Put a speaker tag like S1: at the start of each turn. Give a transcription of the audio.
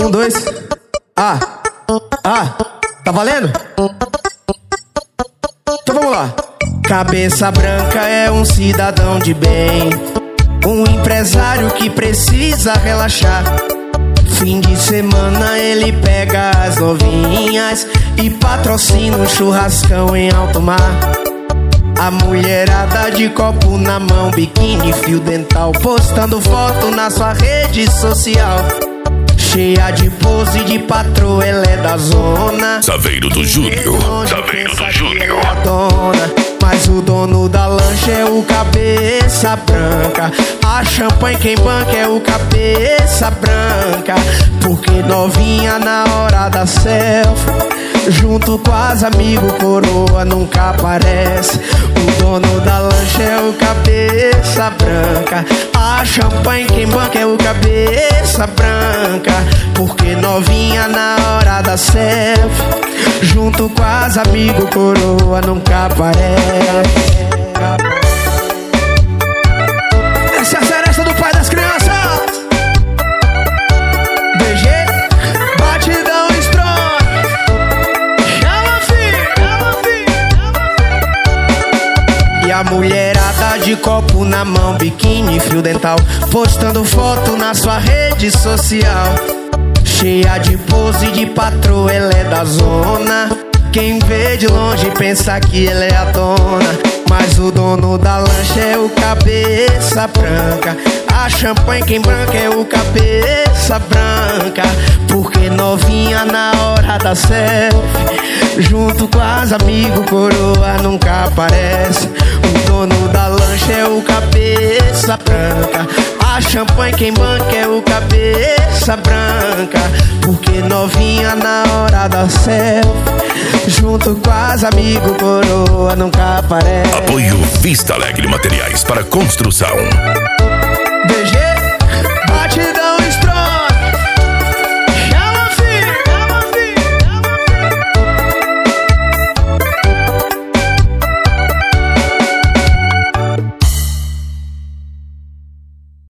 S1: Um, dois. Tá valendo? Então vamos lá. Cabeça branca é um cidadão de bem, um empresário que precisa relaxar. Fim de semana ele pega as novinhas e patrocina um churrascão em alto mar. A mulherada de copo na mão, biquíni, fio dental, postando foto na sua rede social. Cheia de pose de patroa, ela é da zona.
S2: Saveiro do Júnior, Saveiro do Júnior.
S1: Mas o dono da lancha é o cabeça branca. A champanhe quem banca é o cabeça branca. Porque novinha na hora da selfie, junto com as amigos, coroa nunca aparece. O dono da lancha é o cabeça branca. A champanhe quem banca é o cabeça branca. Porque novinha na hora da selfie, junto com as amigos, coroa nunca aparece. Essa é a seresta do pai das crianças. DG, batidão strong. Chama, filho. E a mulherada de copo na mão, biquíni, fio dental, postando foto na sua rede social. Cheia de pose de patroa, ela é da zona. Quem vê de longe pensa que ela é a dona. Mas o dono da lancha é o cabeça branca. A champanhe quem branca é o cabeça branca. Porque novinha na hora da selfie, junto com as amigos, coroa nunca aparece. O dono da lancha é o cabeça branca. A champanhe quem banca é o cabeça branca. Porque novinha na hora da selfie, junto com as amigos, coroa nunca aparece.
S2: Apoio Vista Alegre Materiais para Construção.